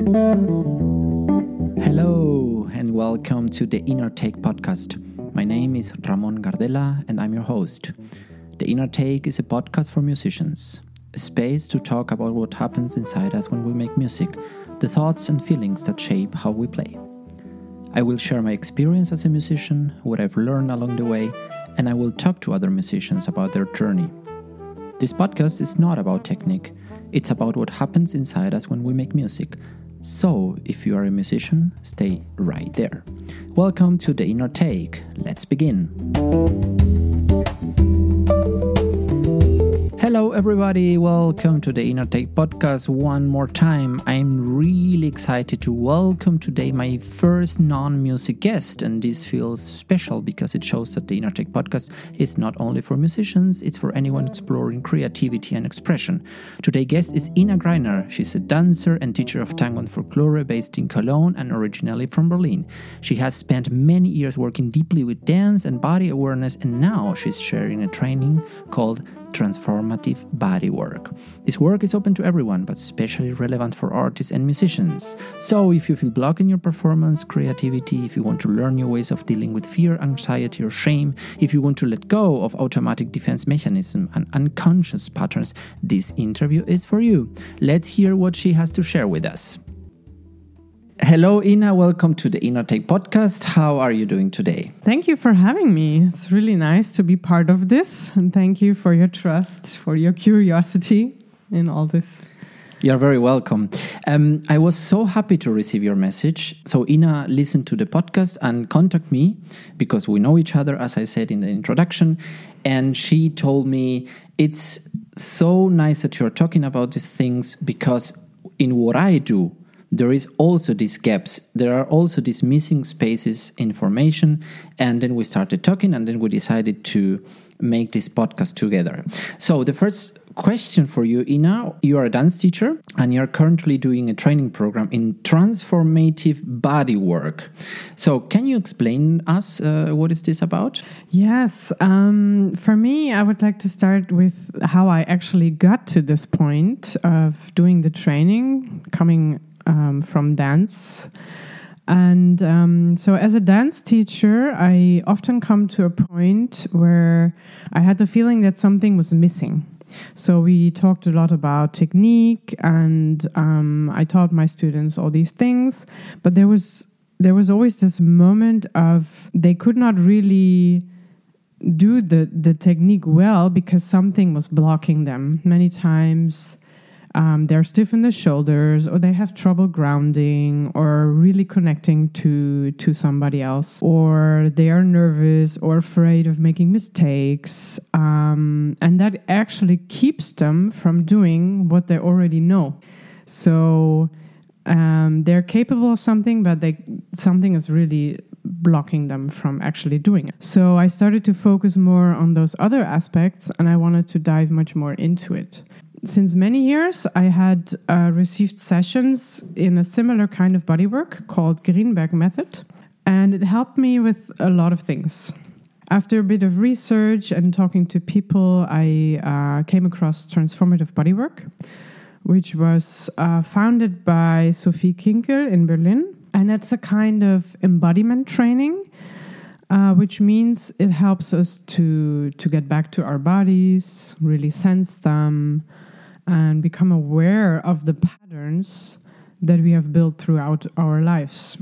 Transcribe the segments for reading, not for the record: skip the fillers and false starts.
Hello and welcome to the Inner Take podcast. My name is Ramon Gardella and I'm your host. The Inner Take is a podcast for musicians, a space to talk about what happens inside us when we make music, the thoughts and feelings that shape how we play. I will share my experience as a musician, what I've learned along the way, and I will talk to other musicians about their journey. This podcast is not about technique, it's about what happens inside us when we make music. So, if you are a musician, stay right there. Welcome to the Inner Take. Let's begin. Hello everybody, welcome to the Inner Take podcast one more time. I'm really excited to welcome today my first non-music guest, and this feels special because it shows that the Inner Take podcast is not only for musicians, it's for anyone exploring creativity and expression. Today's guest is Ina Greiner. She's a dancer and teacher of tango and folklore based in Cologne and originally from Berlin. She has spent many years working deeply with dance and body awareness, and now she's sharing a training called Transformative Body Work. This work is open to everyone, but especially relevant for artists and musicians. So if you feel blocked in your performance, creativity, if you want to learn new ways of dealing with fear, anxiety, or shame, if you want to let go of automatic defense mechanism and unconscious patterns, this interview is for you. Let's hear what she has to share with us. Hello, Ina. Welcome to the Inner Take podcast. How are you doing today? Thank you for having me. It's really nice to be part of this. And thank you for your trust, for your curiosity in all this. You're very welcome. I was so happy to receive your message. So Ina listened to the podcast and contacted me because we know each other, as I said in the introduction. And she told me, it's so nice that you're talking about these things because in what I do, there is also these gaps. There are also these missing spaces in formation. And then we started talking and then we decided to make this podcast together. So the first question for you, Ina, you are a dance teacher and you're currently doing a training program in transformative body work. So can you explain us what is this about? Yes. For me, I would like to start with how I actually got to this point of doing the training, coming from dance. And so as a dance teacher, I often come to a point where I had the feeling that something was missing. So we talked a lot about technique and I taught my students all these things, but there was always this moment of they could not really do the technique well because something was blocking them. Many times they're stiff in the shoulders, or they have trouble grounding or really connecting to somebody else, or they are nervous or afraid of making mistakes. And that actually keeps them from doing what they already know. So they're capable of something, but something is really blocking them from actually doing it. So I started to focus more on those other aspects, and I wanted to dive much more into it. Since many years, I had received sessions in a similar kind of bodywork called Greenberg method, and it helped me with a lot of things. After a bit of research and talking to people, I came across transformative bodywork, which was founded by Sophie Kinkel in Berlin, and it's a kind of embodiment training, which means it helps us to get back to our bodies, really sense them, and become aware of the patterns that we have built throughout our lives.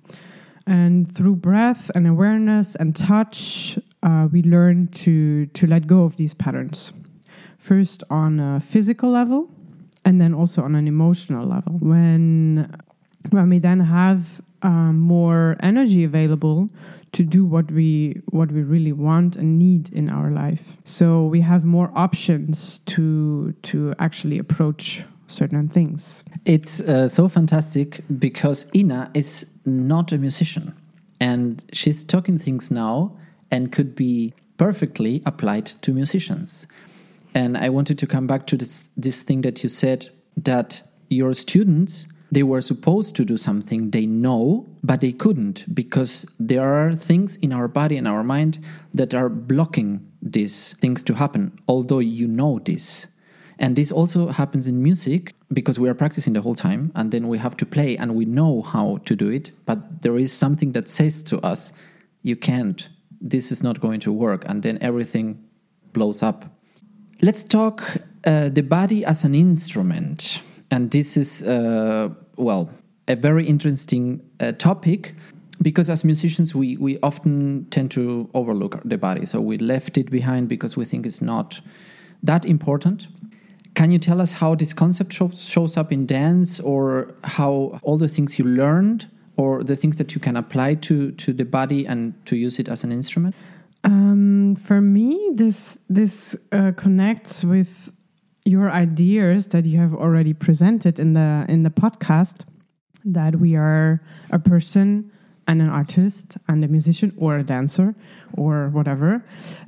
And through breath and awareness and touch, we learn to let go of these patterns. First on a physical level, and then also on an emotional level. When we then have more energy available to do what we really want and need in our life. So we have more options to actually approach certain things. It's so fantastic because Ina is not a musician and she's talking things now and could be perfectly applied to musicians. And I wanted to come back to this thing that you said, that your students, they were supposed to do something they know, but they couldn't because there are things in our body and our mind that are blocking these things to happen, although you know this. And this also happens in music because we are practicing the whole time and then we have to play and we know how to do it. But there is something that says to us, you can't, this is not going to work. And then everything blows up. Let's talk the body as an instrument. And this is, a very interesting topic because as musicians, we often tend to overlook the body. So we left it behind because we think it's not that important. Can you tell us how this concept shows up in dance, or how all the things you learned or the things that you can apply to the body and to use it as an instrument? For me, this connects with your ideas that you have already presented in the podcast, that we are a person and an artist and a musician or a dancer or whatever.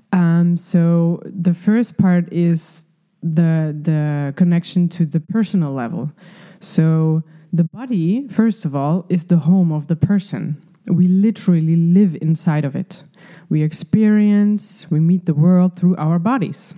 So the first part is the connection to the personal level. So the body, first of all, is the home of the person. We literally live inside of it. We experience, we meet the world through our bodies.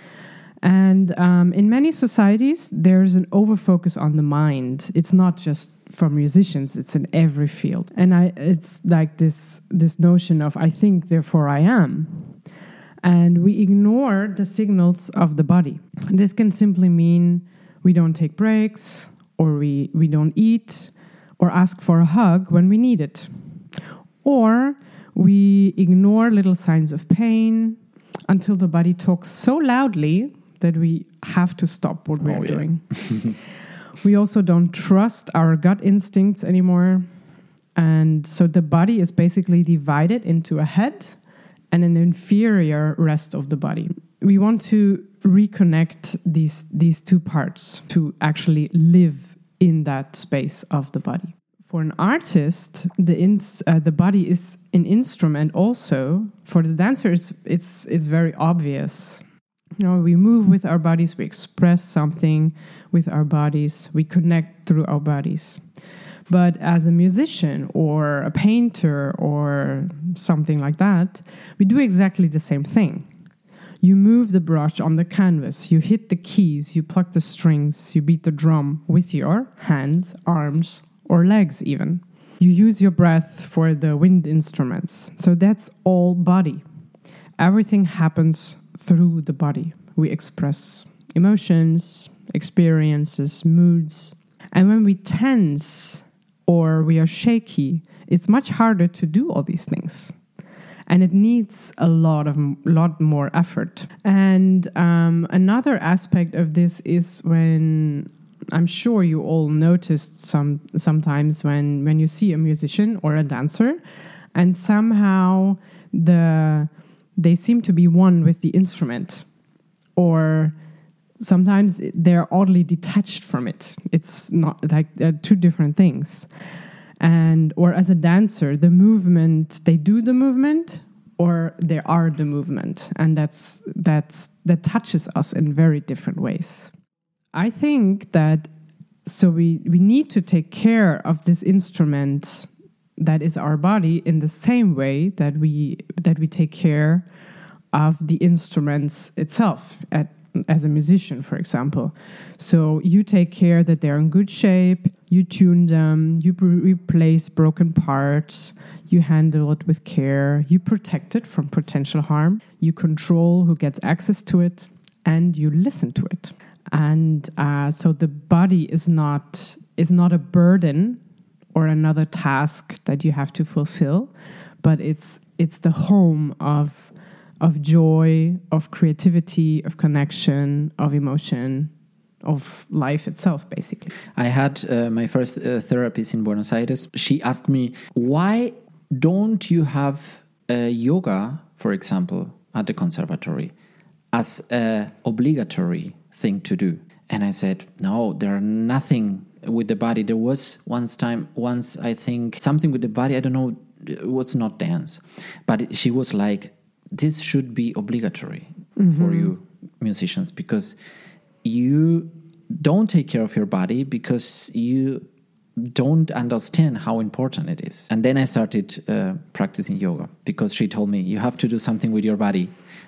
And in many societies, there's an overfocus on the mind. It's not just for musicians, it's in every field. And it's like this notion of I think, therefore I am. And we ignore the signals of the body. This can simply mean we don't take breaks, or we don't eat, or ask for a hug when we need it. Or we ignore little signs of pain until the body talks so loudly that we have to stop what we're doing. We also don't trust our gut instincts anymore. And so the body is basically divided into a head and an inferior rest of the body. We want to reconnect these two parts to actually live in that space of the body. For an artist, the body is an instrument also. For the dancer, it's very obvious. We move with our bodies, we express something with our bodies, we connect through our bodies. But as a musician or a painter or something like that, we do exactly the same thing. You move the brush on the canvas, you hit the keys, you pluck the strings, you beat the drum with your hands, arms, or legs even. You use your breath for the wind instruments. So that's all body. Everything happens through the body. We express emotions, experiences, moods. And when we tense or we are shaky, it's much harder to do all these things. And it needs a lot more effort. And another aspect of this is when, I'm sure you all noticed sometimes when you see a musician or a dancer, and somehow they seem to be one with the instrument, or sometimes they're oddly detached from it. It's not like two different things. Or as a dancer, the movement, they do the movement or they are the movement. And that touches us in very different ways. I think that so we need to take care of this instrument that is our body in the same way that we take care of the instruments itself as a musician, for example. So you take care that they're in good shape, you tune them, you replace broken parts, you handle it with care, you protect it from potential harm, you control who gets access to it, and you listen to it. And so the body is not a burden or another task that you have to fulfill, but it's the home of joy, of creativity, of connection, of emotion, of life itself, basically. I had my first therapist in Buenos Aires. She asked me, why don't you have yoga, for example, at the conservatory as an obligatory thing to do? And I said, no, there's nothing with the body. There was once I think something with the body, I don't know, it was not dance. But she was like, this should be obligatory for you musicians, because you don't take care of your body because you don't understand how important it is. And then I started practicing yoga because she told me, you have to do something with your body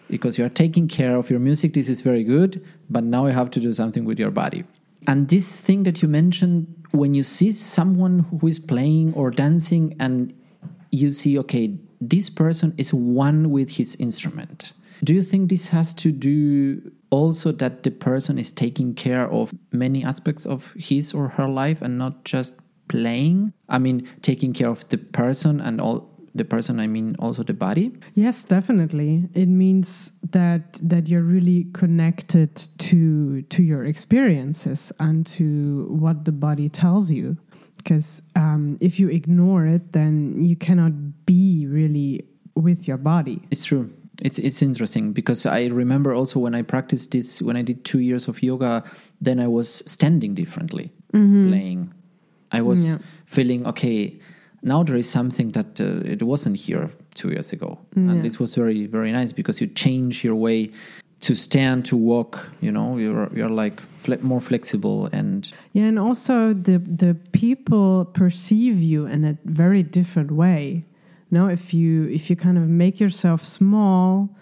because you are taking care of your music. This is very good, but now you have to do something with your body. And this thing that you mentioned, when you see someone who is playing or dancing and you see, okay, this person is one with his instrument. Do you think this has to do also that the person is taking care of many aspects of his or her life and not just playing? I mean, taking care of the person and all the person, I mean also the body? Yes, definitely. It means that you're really connected to your experiences and to what the body tells you. Because if you ignore it, then you cannot be really with your body. It's true. It's interesting because I remember also when I practiced this, when I did 2 years of yoga, then I was standing differently, playing. I was feeling, okay, now there is something that it wasn't here 2 years ago. And this was very, very nice because you change your way to stand, to walk, you know, you're like more flexible. And also the people perceive you in a very different way. No, if you kind of make yourself small,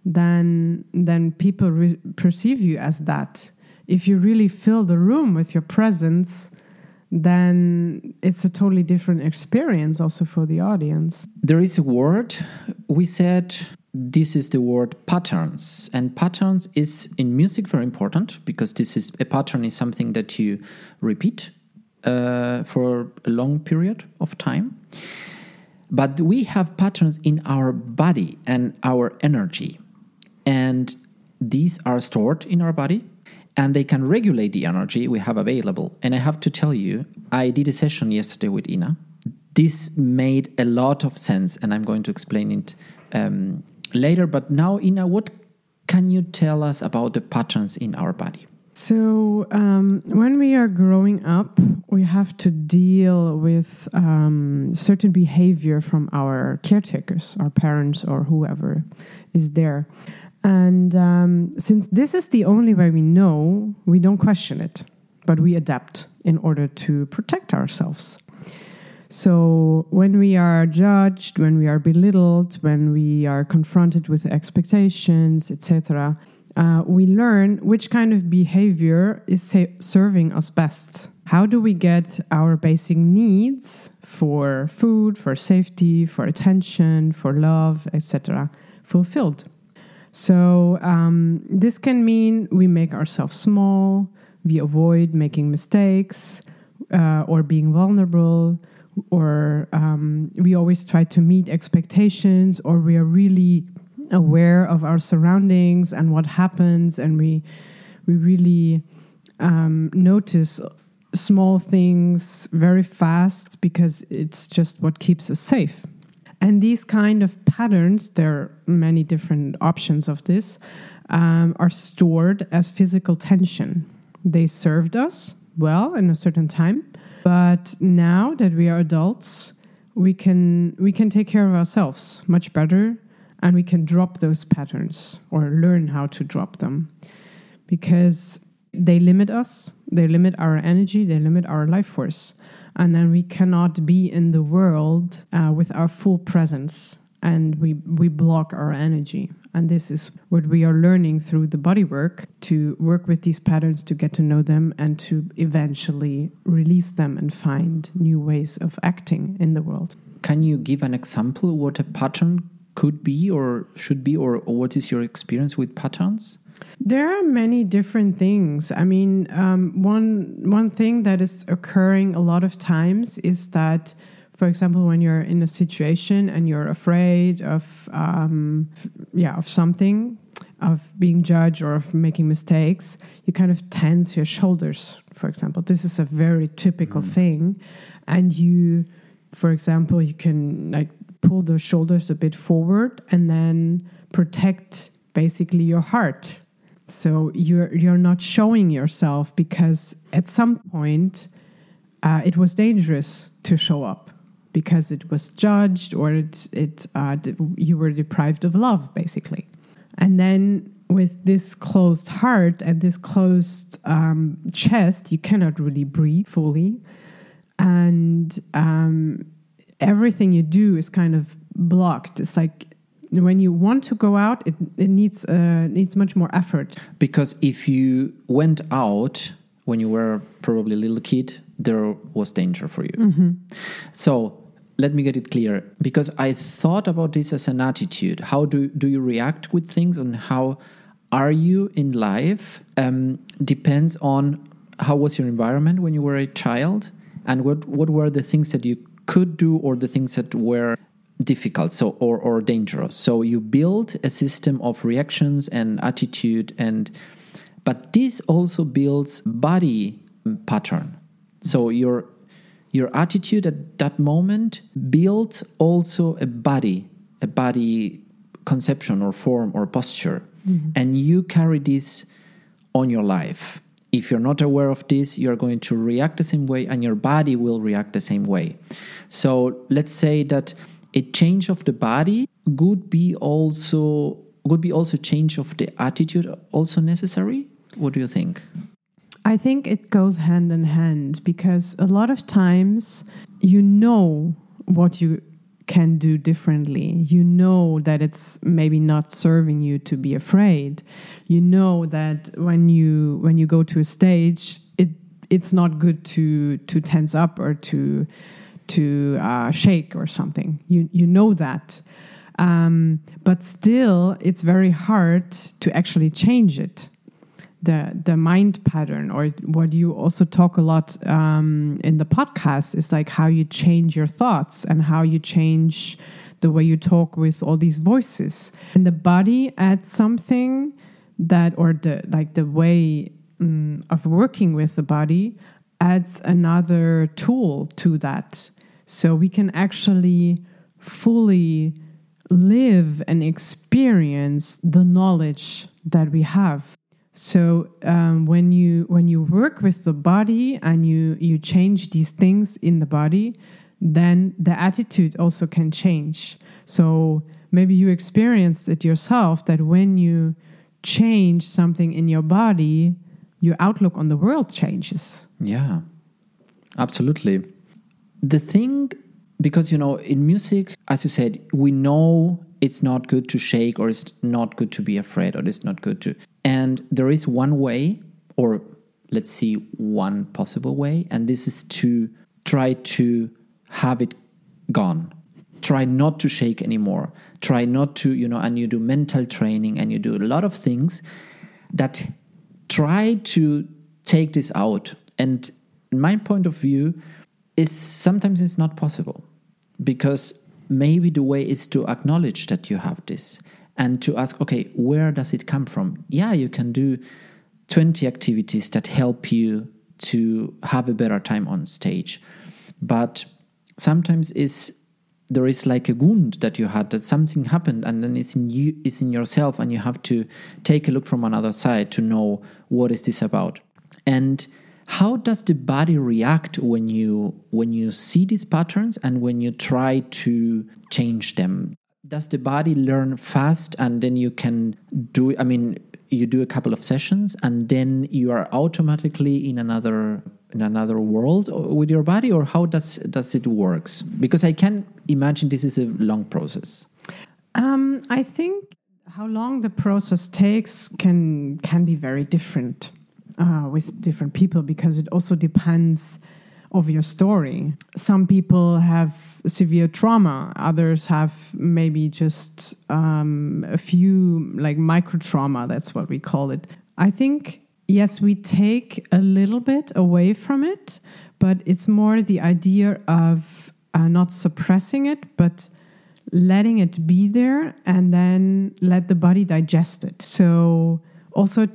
then people perceive you as that. If you really fill the room with your presence, then it's a totally different experience also for the audience. There is a word we said. This is the word patterns, and patterns is in music very important because a pattern is something that you repeat for a long period of time. But we have patterns in our body and our energy, and these are stored in our body, and they can regulate the energy we have available. And I have to tell you, I did a session yesterday with Ina. This made a lot of sense, and I'm going to explain it later. But now, Ina, what can you tell us about the patterns in our body? So when we are growing up, we have to deal with certain behavior from our caretakers, our parents, or whoever is there. And since this is the only way we know, we don't question it, but we adapt in order to protect ourselves. So when we are judged, when we are belittled, when we are confronted with expectations, etc., we learn which kind of behavior is serving us best. How do we get our basic needs for food, for safety, for attention, for love, etc., fulfilled? So this can mean we make ourselves small, we avoid making mistakes or being vulnerable, or we always try to meet expectations, or we are really aware of our surroundings and what happens, and we really notice small things very fast because it's just what keeps us safe. And these kind of patterns, there are many different options of this, are stored as physical tension. They served us well in a certain time, but now that we are adults, we can take care of ourselves much better, and we can drop those patterns or learn how to drop them, because they limit us, they limit our energy, they limit our life force. And then we cannot be in the world with our full presence, and we block our energy. And this is what we are learning through the body work, to work with these patterns, to get to know them, and to eventually release them and find new ways of acting in the world. Can you give an example what a pattern could be or should be, or what is your experience with patterns? There are many different things. I mean, one thing that is occurring a lot of times is that, for example, when you're in a situation and you're afraid of something, of being judged or of making mistakes, you kind of tense your shoulders, for example. This is a very typical thing. And you, for example, you can like pull the shoulders a bit forward and then protect basically your heart. So you're not showing yourself, because at some point it was dangerous to show up because it was judged, or you were deprived of love, basically. And then with this closed heart and this closed chest, you cannot really breathe fully, and everything you do is kind of blocked. It's like when you want to go out, it needs much more effort. Because if you went out when you were probably a little kid, there was danger for you. So let me get it clear, because I thought about this as an attitude. How do you react with things, and how are you in life depends on how was your environment when you were a child, and what were the things that you could do, or the things that were difficult, or dangerous. So you build a system of reactions and attitude, but this also builds body pattern. So your attitude at that moment built also a body conception or form or posture. And you carry this on your life. If you're not aware of this, you're going to react the same way, and your body will react the same way. So let's say that a change of the body could be also change of the attitude also necessary. What do you think? I think it goes hand in hand, because a lot of times you know what you can do differently. You know that it's maybe not serving you to be afraid. You know that when you go to a stage, it's not good to tense up or to shake or something. You know that. But still, it's very hard to actually change it. The mind pattern, or what you also talk a lot in the podcast, is like how you change your thoughts and how you change the way you talk with all these voices. And the body adds something that, or the way of working with the body adds another tool to that. So we can actually fully live and experience the knowledge that we have. So when you work with the body and you change these things in the body, then the attitude also can change. So maybe you experienced it yourself, that when you change something in your body, your outlook on the world changes. Yeah, absolutely. The thing, because, in music, as you said, we know it's not good to shake, or it's not good to be afraid, or it's not good to... And there is one way, or let's see, one possible way, and this is to try to have it gone. Try not to shake anymore. Try not to, and you do mental training, and you do a lot of things that try to take this out. And in my point of view, is sometimes it's not possible, because maybe the way is to acknowledge that you have this, and to ask, okay, where does it come from? Yeah, you can do 20 activities that help you to have a better time on stage. But sometimes there is like a wound that you had, that something happened, and then it's in yourself, and you have to take a look from another side to know what is this about. And how does the body react when you see these patterns and when you try to change them? Does the body learn fast, and then you can do, you do a couple of sessions and then you are automatically in another world with your body, or how does it works? Because I can imagine this is a long process. I think how long the process takes can be very different with different people, because it also depends of your story. Some people have severe trauma, others have maybe just a few, like micro trauma, that's what we call it. I think, yes, we take a little bit away from it, but it's more the idea of not suppressing it, but letting it be there, and then let the body digest it. So also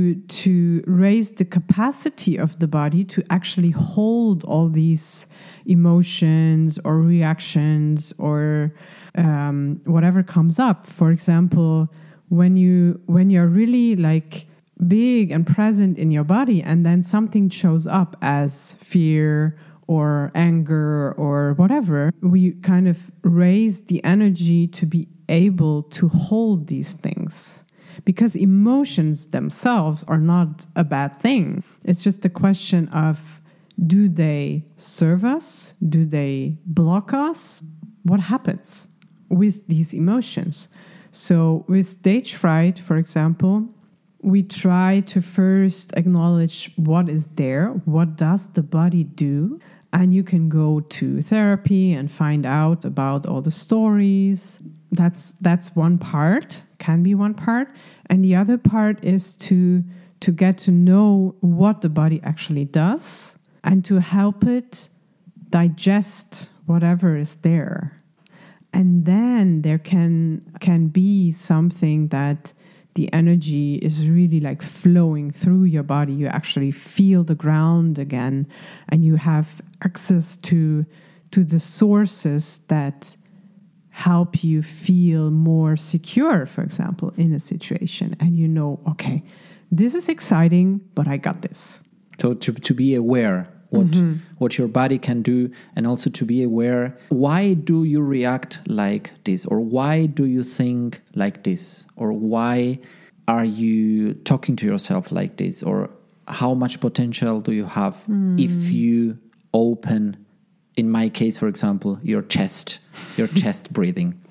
to raise the capacity of the body to actually hold all these emotions or reactions or whatever comes up. For example, when you're really like big and present in your body, and then something shows up as fear or anger or whatever, we kind of raise the energy to be able to hold these things. Because emotions themselves are not a bad thing. It's just a question of, do they serve us? Do they block us? What happens with these emotions? So with stage fright, for example, we try to first acknowledge what is there, what does the body do, and you can go to therapy and find out about all the stories. That's one part, can be one part, and the other part is to get to know what the body actually does and to help it digest whatever is there. And then there can be something that the energy is really like flowing through your body. You actually feel the ground again, and you have access to the sources that help you feel more secure, for example, in a situation. And you know, okay, this is exciting, but I got this. So to be aware what your body can do, and also to be aware, why do you react like this, or why do you think like this, or why are you talking to yourself like this, or how much potential do you have if you open, in my case, for example, your chest breathing.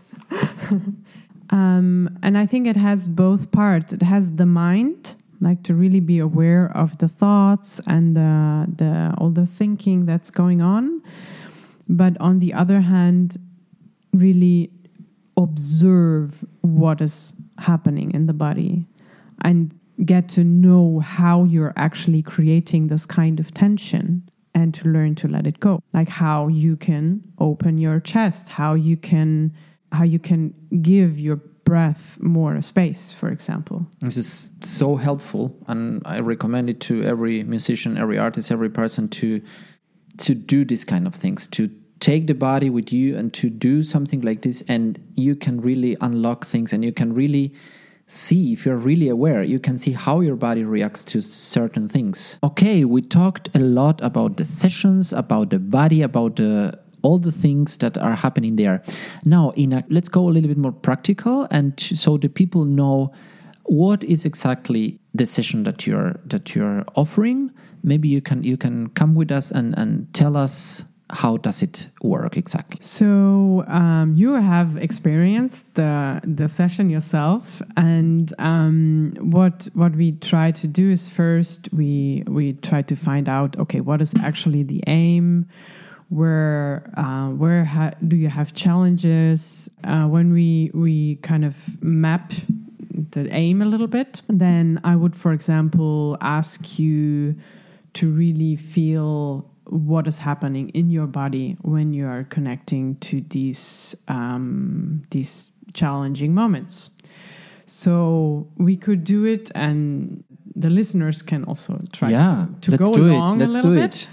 And I think it has both parts. It has the mind, like to really be aware of the thoughts and all the thinking that's going on. But on the other hand, really observe what is happening in the body and get to know how you're actually creating this kind of tension, and to learn to let it go. Like how you can open your chest, how you can give your breath more space, for example. This is so helpful, and I recommend it to every musician, every artist, every person to do this kind of things, to take the body with you and to do something like this, and you can really unlock things, and you can really see, if you're really aware, you can see how your body reacts to certain things. Okay, we talked a lot about the sessions, about the body, about all the things that are happening there. Now, let's go a little bit more practical, and so the people know what is exactly the session that you're offering. Maybe you can come with us and tell us, how does it work exactly? So you have experienced the session yourself, and what we try to do is first we try to find out, okay, what is actually the aim? Where do you have challenges? When we kind of map the aim a little bit, then I would, for example, ask you to really feel what is happening in your body when you are connecting to these challenging moments. So we could do it, and the listeners can also try to go along a little bit.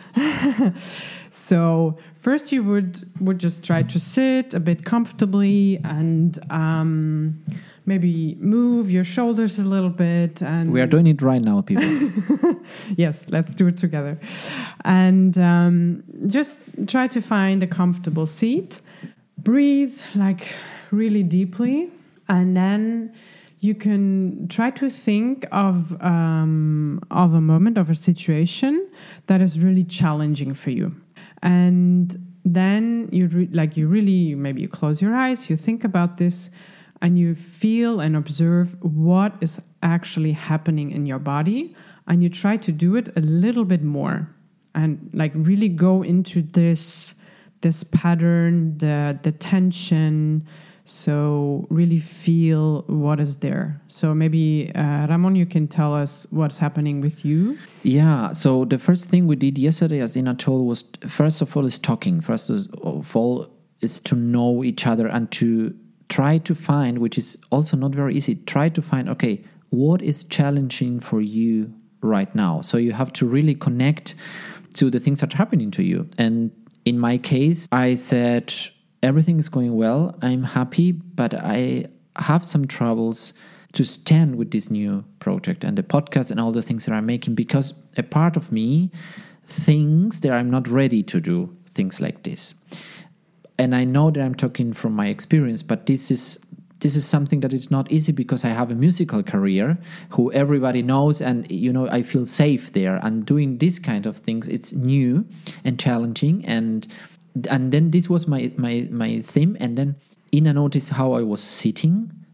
So first you would just try to sit a bit comfortably and maybe move your shoulders a little bit. And we are doing it right now, people. Yes, let's do it together. And just try to find a comfortable seat. Breathe like really deeply, and then you can try to think of a moment, of a situation that is really challenging for you. And then maybe you close your eyes, you think about this, and you feel and observe what is actually happening in your body, and you try to do it a little bit more, and like really go into this pattern, the tension. So really feel what is there. So maybe Ramon, you can tell us what's happening with you. Yeah. So the first thing we did yesterday, as Ina told, was first of all is talking. First of all is to know each other and to try to find, which is also not very easy. Try to find, okay, what is challenging for you right now? So you have to really connect to the things that are happening to you. And in my case, I said, everything is going well. I'm happy, but I have some troubles to stand with this new project and the podcast and all the things that I'm making, because a part of me thinks that I'm not ready to do things like this. And I know that I'm talking from my experience, but this is something that is not easy, because I have a musical career who everybody knows, and I feel safe there. And doing this kind of things, it's new and challenging, and then this was my theme. And then Ina noticed how I was sitting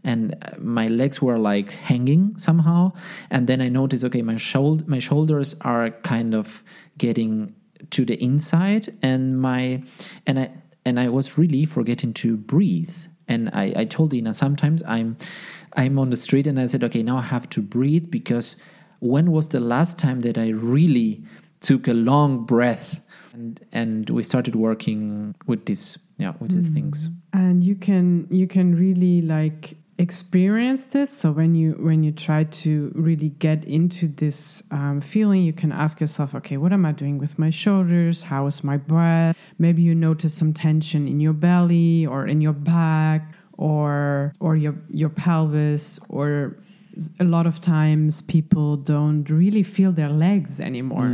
and my legs were like hanging somehow. And then I noticed, okay, my shoulders are kind of getting to the inside, and I was really forgetting to breathe. And I told Ina, sometimes I'm on the street and I said, okay, now I have to breathe, because when was the last time that I really took a long breath? And we started working with these things. And you can really like experience this. So when you try to really get into this feeling, you can ask yourself, okay, what am I doing with my shoulders? How is my breath? Maybe you notice some tension in your belly or in your back or your pelvis, or a lot of times people don't really feel their legs anymore.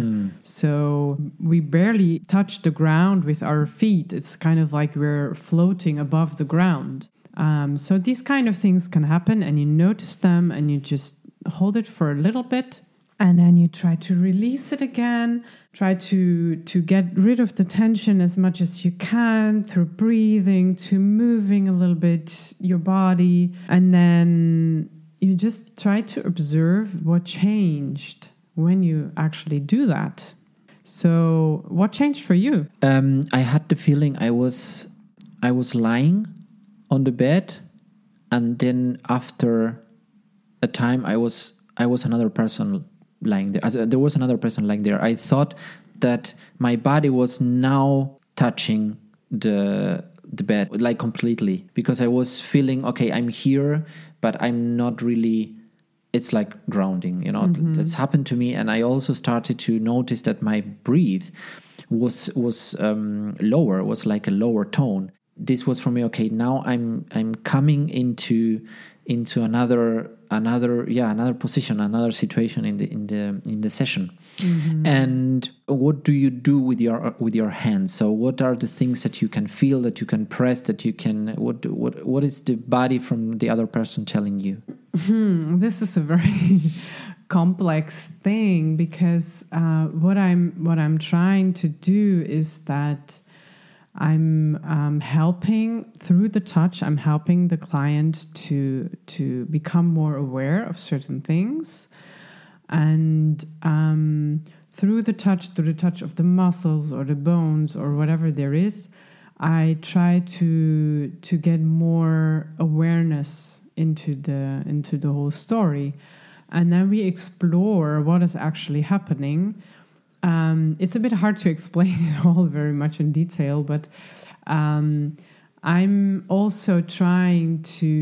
So we barely touch the ground with our feet. It's kind of like we're floating above the ground. So these kind of things can happen, and you notice them and you just hold it for a little bit, and then you try to release it again. Try to get rid of the tension as much as you can through breathing, to moving a little bit your body, and then you just try to observe what changed when you actually do that. So what changed for you? I had the feeling I was lying on the bed, and then after a time I was another person lying there. There was another person lying there. I thought that my body was now touching the bed, like completely, because I was feeling, okay, I'm here, but I'm not really. It's like grounding, That's happened to me. And I also started to notice that my breath was lower, was like a lower tone. This was for me, okay, now I'm coming into another position, another situation in the session. And what do you do with your hands? So what are the things that you can feel, that you can press, that you can what is the body from the other person telling you? This is a very complex thing, because what I'm trying to do is that I'm helping through the touch. I'm helping the client to become more aware of certain things, and through the touch of the muscles or the bones or whatever there is, I try to get more awareness into the whole story, and then we explore what is actually happening. It's a bit hard to explain it all very much in detail, but I'm also trying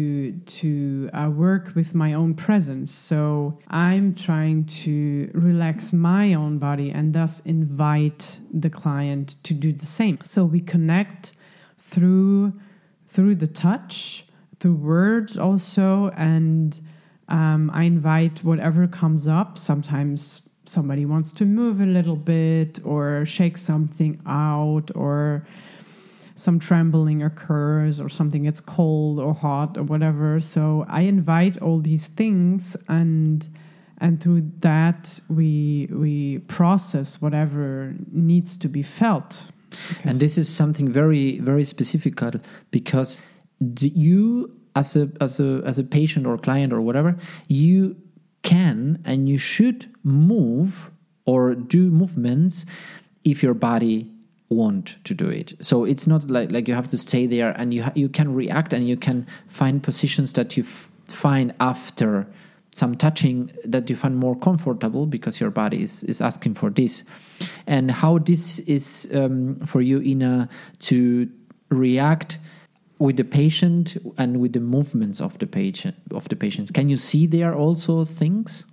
to work with my own presence. So I'm trying to relax my own body and thus invite the client to do the same. So we connect through the touch, through words also, and I invite whatever comes up. Sometimes somebody wants to move a little bit or shake something out, or some trembling occurs, or something gets cold or hot or whatever. So I invite all these things, and through that we process whatever needs to be felt. And this is something very, very specific, because you as a patient or client or whatever, you can and you should move or do movements if your body want to do it. So it's not like you have to stay there, and you can react, and you can find positions that you find after some touching that you find more comfortable, because your body is asking for this. And how this is for you, Ina, to react with the patient and with the movements of the patients. Can you see there also things?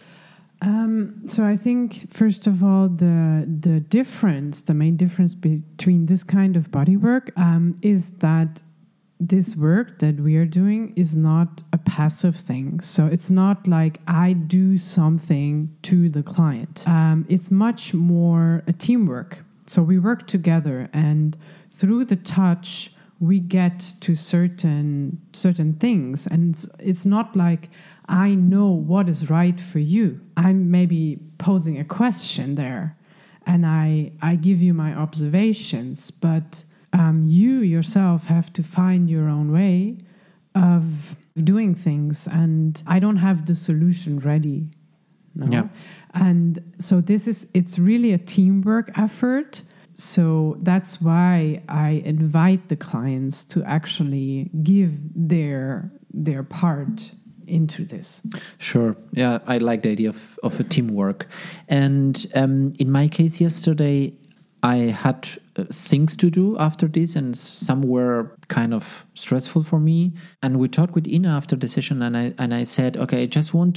So I think, first of all, the main difference between this kind of body work is that this work that we are doing is not a passive thing. So it's not like I do something to the client. It's much more a teamwork. So we work together, and through the touch, we get to certain things. And it's not like I know what is right for you. I'm maybe posing a question there, and I give you my observations, but you yourself have to find your own way of doing things, and I don't have the solution ready. No? Yeah. And so it's really a teamwork effort. So that's why I invite the clients to actually give their part into this. Sure. Yeah, I like the idea of a teamwork. And in my case yesterday, I had things to do after this, and some were kind of stressful for me. And we talked with Ina after the session, and I said, okay,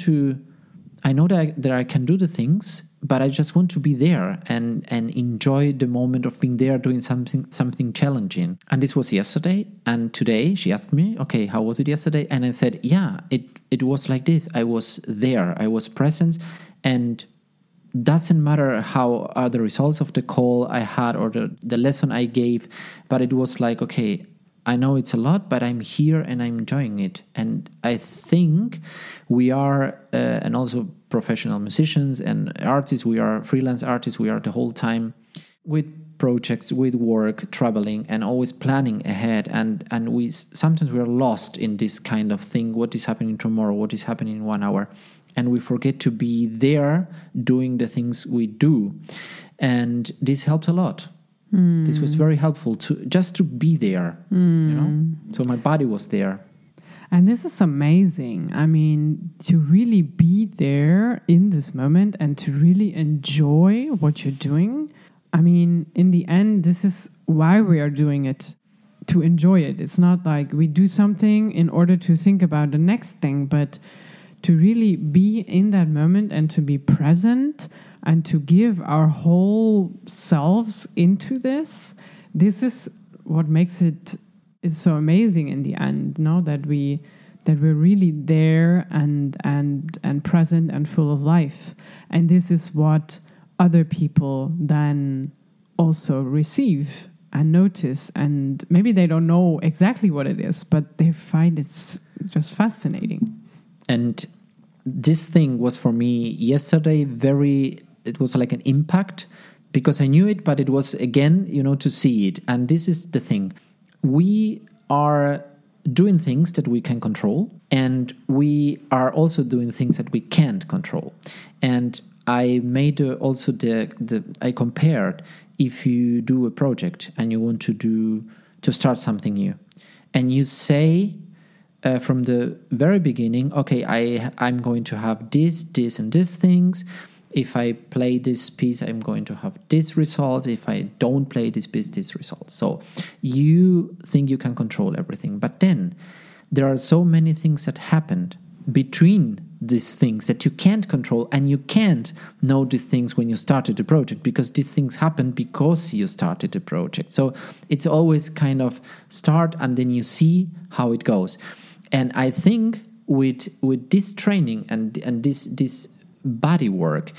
I know that I can do the things, but I just want to be there and enjoy the moment of being there, doing something challenging. And this was yesterday. And today she asked me, okay, how was it yesterday? And I said, yeah, it was like this. I was there. I was present. And doesn't matter how are the results of the call I had or the lesson I gave, but it was like, okay, I know it's a lot, but I'm here and I'm enjoying it. And I think we are, and also professional musicians and artists, we are freelance artists, we are the whole time with projects, with work, traveling, and always planning ahead. And sometimes we are lost in this kind of thing. What is happening tomorrow? What is happening in 1 hour? And we forget to be there doing the things we do. And this helped a lot. This was very helpful to be there, you know. So my body was there. And this is amazing. I mean, to really be there in this moment and to really enjoy what you're doing. I mean, in the end, this is why we are doing it, to enjoy it. It's not like we do something in order to think about the next thing, but to really be in that moment and to be present and to give our whole selves into this. This is what makes it so amazing in the end, no? That we're really there and present and full of life. And this is what other people then also receive and notice, and maybe they don't know exactly what it is, but they find it's just fascinating. And this thing was for me yesterday it was like an impact, because I knew it, but it was again, to see it. And this is the thing. We are doing things that we can control, and we are also doing things that we can't control. And I made also I compared, if you do a project and you want to start something new, and you say from the very beginning, okay, I'm going to have this and this things. If I play this piece, I'm going to have this results. If I don't play this piece, this results. So you think you can control everything. But then there are so many things that happened between these things that you can't control, and you can't know these things when you started the project, because these things happen because you started the project. So it's always kind of start and then you see how it goes. And I think with this training and this body work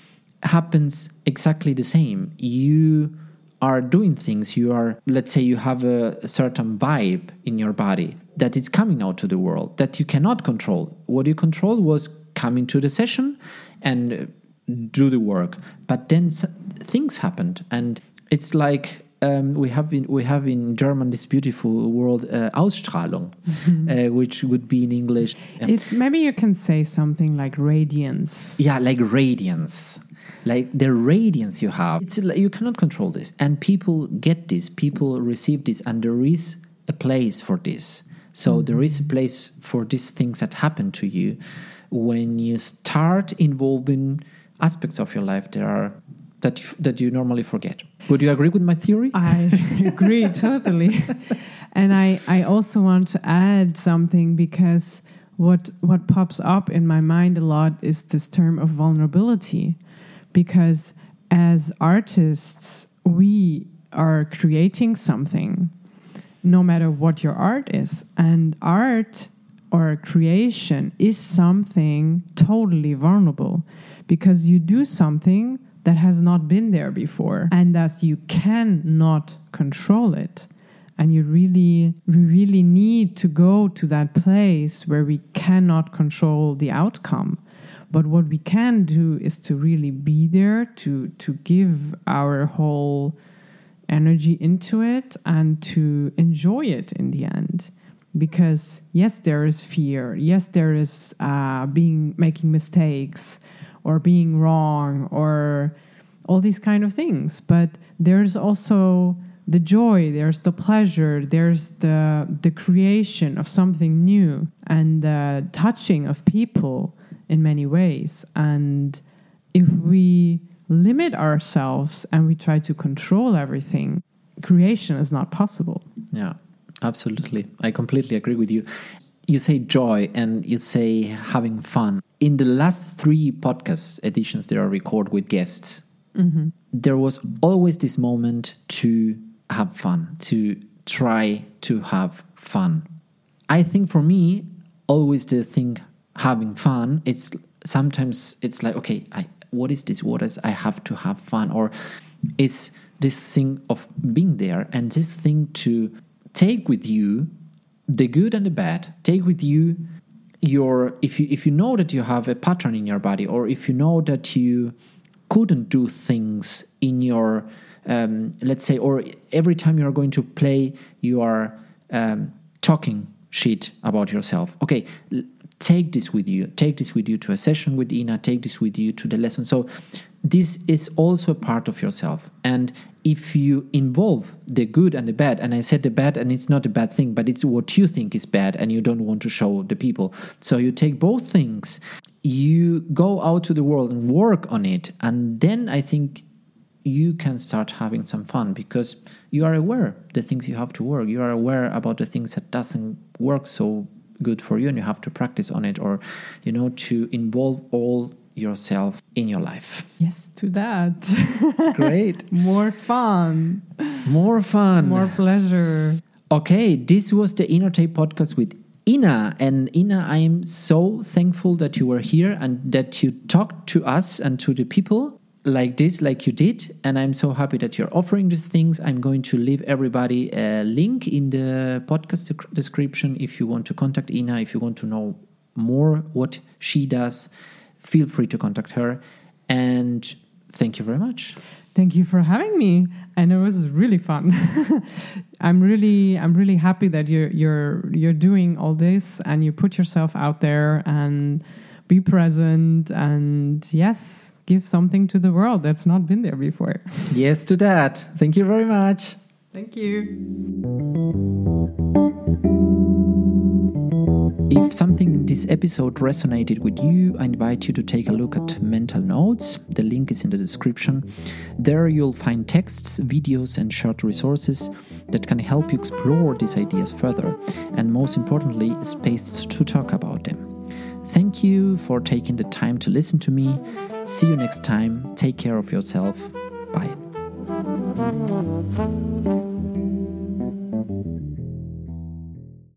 happens exactly the same. You are doing things. Let's say you have a certain vibe in your body that is coming out to the world that you cannot control. What you control was coming to the session and do the work. But then things happened, and it's like we have in German this beautiful word Ausstrahlung, which would be in English. It's maybe you can say something like radiance. Yeah, like radiance. Like the radiance you have. It's like you cannot control this. And people get this, people receive this, and there is a place for this. So there is a place for these things that happen to you when you start involving aspects of your life that you normally forget. Would you agree with my theory? I agree totally. And I also want to add something, because what pops up in my mind a lot is this term of vulnerability. Because as artists, we are creating something, no matter what your art is. And art or creation is something totally vulnerable, because you do something that has not been there before, and thus you cannot control it. And we really need to go to that place where we cannot control the outcome. But what we can do is to really be there, to give our whole energy into it and to enjoy it in the end. Because yes, there is fear. Yes, there is making mistakes or being wrong or all these kind of things. But there's also the joy, there's the pleasure, there's the creation of something new and the touching of people in many ways. And if we limit ourselves and we try to control everything, creation is not possible. Yeah, absolutely. I completely agree with you. You say joy and you say having fun. In the last 3 podcast editions that I record with guests, there was always this moment to have fun, to try to have fun. I think for me, always the thing having fun, sometimes it's like, okay, what is this? What is I have to have fun? Or it's this thing of being there and this thing to take with you the good and the bad. Take with you if you know that you have a pattern in your body, or if you know that you couldn't do things in your let's say, or every time you're going to play, you are talking shit about yourself. Okay, take this with you. Take this with you to a session with Ina. Take this with you to the lesson. So this is also a part of yourself. And if you involve the good and the bad, and I said the bad, and it's not a bad thing, but it's what you think is bad and you don't want to show the people. So you take both things, you go out to the world and work on it. And then I think you can start having some fun because you are aware the things you have to work. You are aware about the things that doesn't work so good for you and you have to practice on it, or, to involve all yourself in your life. Yes, to that. Great. More fun. More fun. More pleasure. Okay, this was the Inner Tape podcast with Ina. And Ina, I am so thankful that you were here and that you talked to us and to the people like this, like you did. And I'm so happy that you're offering these things. I'm going to leave everybody a link in the podcast description if you want to contact Ina, if you want to know more what she does. Feel free to contact her. And thank you very much. Thank you for having me, and it was really fun. I'm really happy that you're doing all this and you put yourself out there and be present and yes, give something to the world that's not been there before. Yes to that. Thank you very much. Thank you. If something in this episode resonated with you, I invite you to take a look at Mental Notes. The link is in the description. There you'll find texts, videos, and short resources that can help you explore these ideas further, and most importantly, a space to talk about them. Thank you for taking the time to listen to me. See you next time. Take care of yourself. Bye.